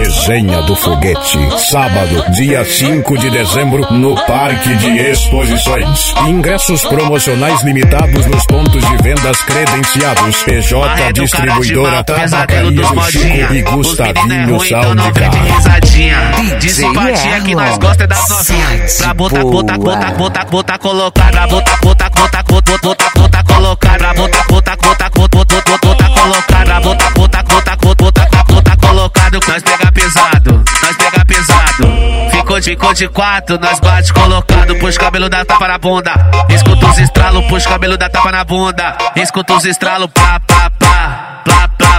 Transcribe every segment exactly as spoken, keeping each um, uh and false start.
Resenha do Foguete, sábado, dia cinco de dezembro, no Parque de Exposições. Ingressos promocionais limitados nos pontos de vendas credenciados. P J Distribuidora, Tabacaria do Chico e Gustavinho Soundcar. De simpatia que nós gosta das novinhas. Pra botar, botar, botar, botar, botar, colocar. Pra botar, botar, botar, botar, botar, botar, colocar. Pra botar, botar, botar, botar, botar, botar, colocar. Pra botar, botar, botar, botar, botar, colocado. Nós pega pesado, nós pega pesado. Ficou de, ficou de quatro, nós bate colocado. Puxa cabelo da tapa na bunda. Escuta os estralos, puxa cabelo da tapa na bunda. Escuta os estralos, plá, plá, plá, plá, plá,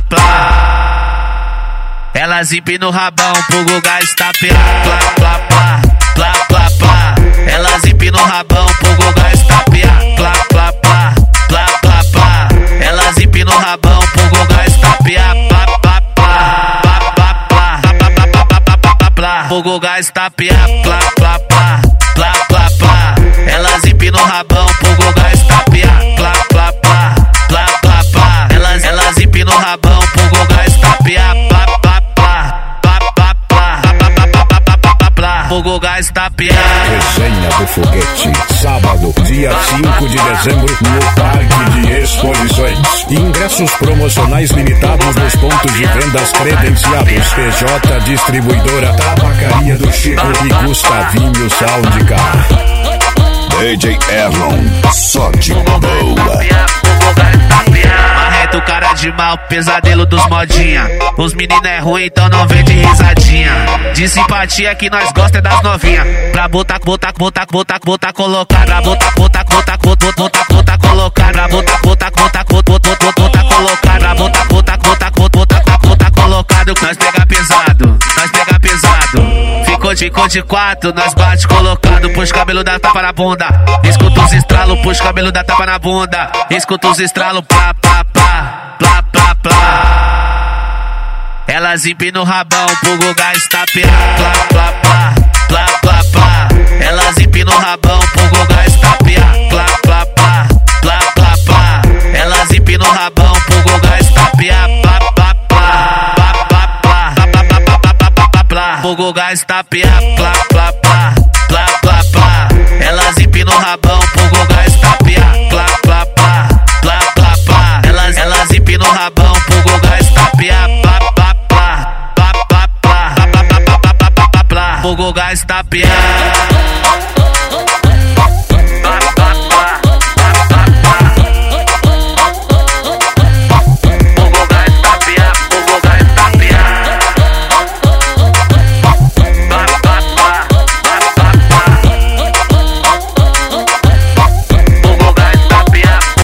plá. Ela zipe no rabão, pro Guga estapear. Plá, plá, plá, plá, plá, plá. Ela zipe no rabão, pro Guga estapear. Plá, plá, plá, plá, plá, plá. Ela zipe no rabão, pro Guga estapear. Plá, plá, plá, plá, plá, plá, plá, plá, plá, plá, plá. Pro Guga estapear. Plá, plá, plá, plá, plá, plá. Ela zipe no rabão, pro Guga estapear. Plá, plá, plá, plá, plá, plá. Ela, ela zipe no rabão, pro Guga estapear. Plá, plá, o Guga estapear. Resenha do Foguete, sábado, dia cinco de dezembro, no Parque de Exposições. Ingressos promocionais limitados nos pontos de vendas credenciados. P J Distribuidora, Tabacaria do Chico e Gustavinho Soundcar. D J Erlon, só de boa. Marreto, cara de mal, pesadelo dos modinha. Os meninos é ruim, então não vem de risadinha. De simpatia que nós gosta é das novinha. Pra botar, botar, botar, botar, botar, colocar. Pra botar, botar, botar, botar, botar, botar, colocar. Pra botar, botar, botar, botar, botar, botar, colocar. Pra botar, botar, botar, botar, botar, botar, colocado. Nós pega pesado, nós pega pesado. Ficou de, ficou de quatro, nós bate colocado. Puxa cabelo da tapa na bunda. Escuta os estralos, puxa cabelo da tapa na bunda. Escuta os estralos, plá, plá, plá, plá, plá, plá. Ela zipe no rabão, pro Guga estapear. Plá, plá, plá, plá, plá, plá. Ela zipe no rabão, pro Guga estapear. Plá, plá, plá, plá, plá, plá. Ela zipe no rabão, pro Guga estapear. Plá, plá, plá, plá, plá, plá, plá, plá, plá, plá, plá, plá. Pro Guga estapear. Plá, plá, plá, plá, plá, plá. Ela zipe no rabão, pro Guga estapear. Plá, plá, plá, plá, plá, plá. Ela, ela zipe no rabão, pro Guga estapear. Plá, plá, plá, plá, plá, plá, plá, plá, plá, plá, plá, plá. Pro Guga estapear.